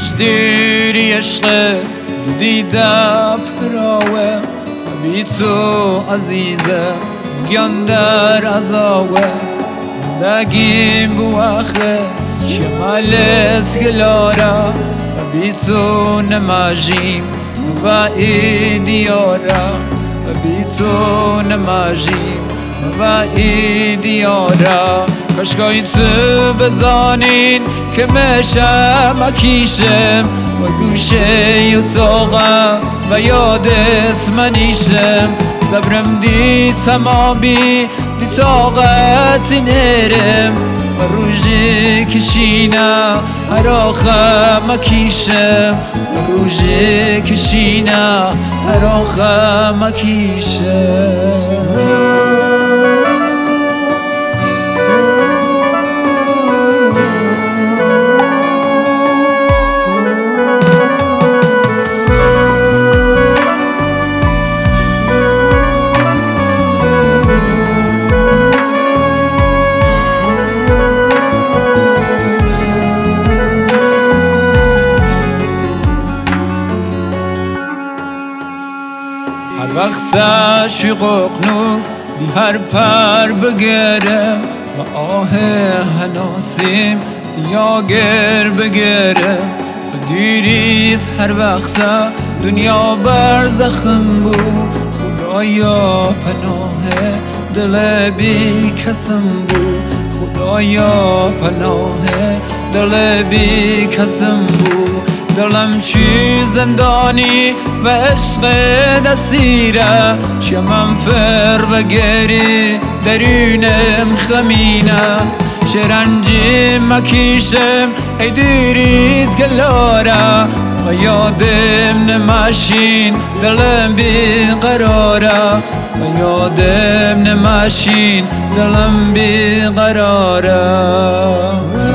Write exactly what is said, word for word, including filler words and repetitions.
دیری عشق دیده پراوه بی تو عزیزم میگن در عذاوه زندگیم بو آخه شمالت گلارا بی تو نماجیم و ایدیارا بی تو نماجیم و ایدیارا کشکای تو بزانین که مشم اکیشم و گوشه یو ساقم و یادت منیشم صبرم دی تمامی دی طاقتی نرم و روژه کشینا هر آخم اکیشم و روژه کشینا هر آخم اکیشم هر وقت عشق و قنوس دی هر پر بگرم و آه هناسیم دیاگر بگرم و دیریز هر وقت دنیا بر زخم بو خدایا پناه دل بی کسم بو خدایا پناه دل بی کسم بو دلم چی زندانی و عشق دستیره شمم فر و گری درونم خمینه شرنجی مکیشم ای دیرید گلاره و یادم نماشین دلم بی قراره و یادم نماشین دلم بی قراره